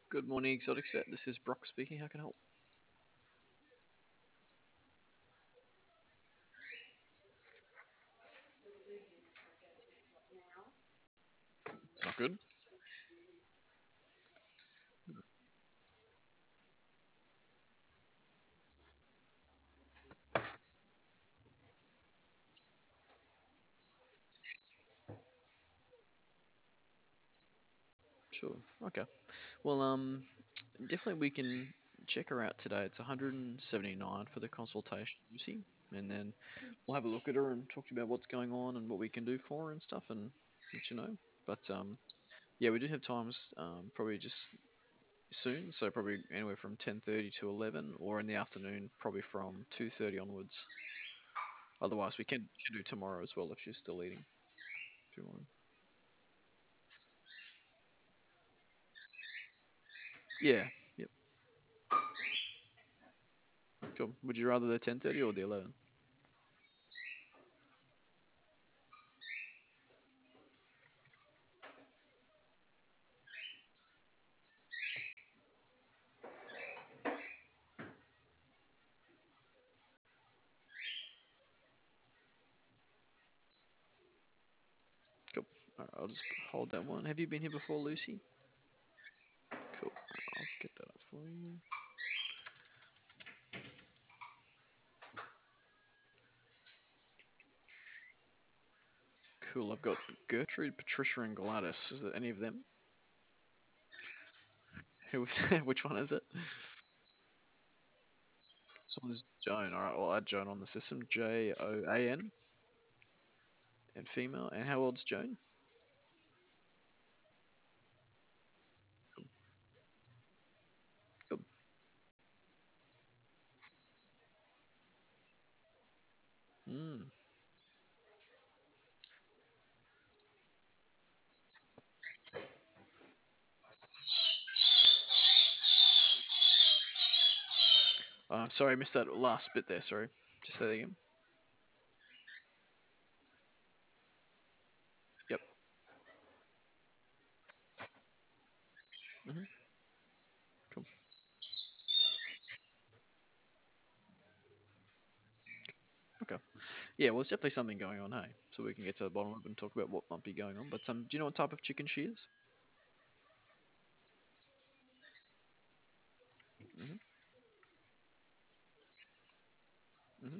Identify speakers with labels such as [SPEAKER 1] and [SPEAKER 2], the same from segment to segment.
[SPEAKER 1] Good morning, Exotic Set. This is Brock speaking. How can I help? Not good. Sure. Okay. Well, definitely we can check her out today. It's 179 for the consultation, Lucy, and then we'll have a look at her and talk to you about what's going on and what we can do for her and stuff, and let you know. But yeah, we do have times probably just soon, so probably anywhere from 10:30 to 11, or in the afternoon, probably from 2:30 onwards. Otherwise, we can do tomorrow as well if she's still eating. If you want. Yeah. Yep. Cool. Would you rather the 10:30 or the 11? Cool. Alright, I'll just hold that one. Have you been here before, Lucy? Cool. I'll get that up for you. Cool. I've got Gertrude, Patricia, and Gladys. Is there any of them? Who? Which one is it? Someone's Joan. Alright, I'll add Joan on the system. Joan. And female. And how old's Joan? Cool. Mm. Sorry, I missed that last bit there. Sorry. Just say that again. Yep. Hmm. Cool. Okay. Yeah, well, it's definitely something going on, hey? So we can get to the bottom of it and talk about what might be going on. But do you know what type of chicken she is? Hmm. Hmm.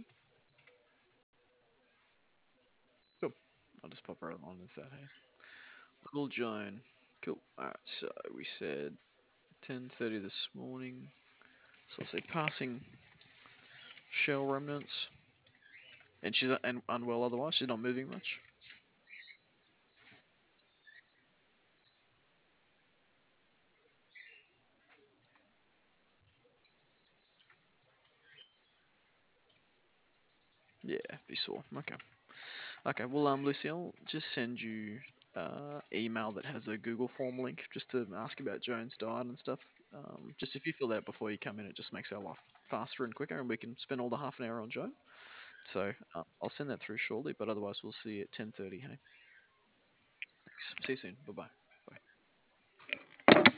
[SPEAKER 1] Cool. I'll just pop her on as that, hey? Little Joan. Cool. Alright, so we said 10:30 this morning. So I'll say passing shell remnants. And she's unwell otherwise. She's not moving much. Yeah, be sore. Okay. Okay. Well, Lucy, I'll just send you email that has a Google form link just to ask about Joan's diet and stuff. Just if you fill that before you come in, it just makes our life faster and quicker, and we can spend all the half an hour on Joan. So I'll send that through shortly, but otherwise we'll see you at 10:30. Hey, thanks. See you soon. Bye bye.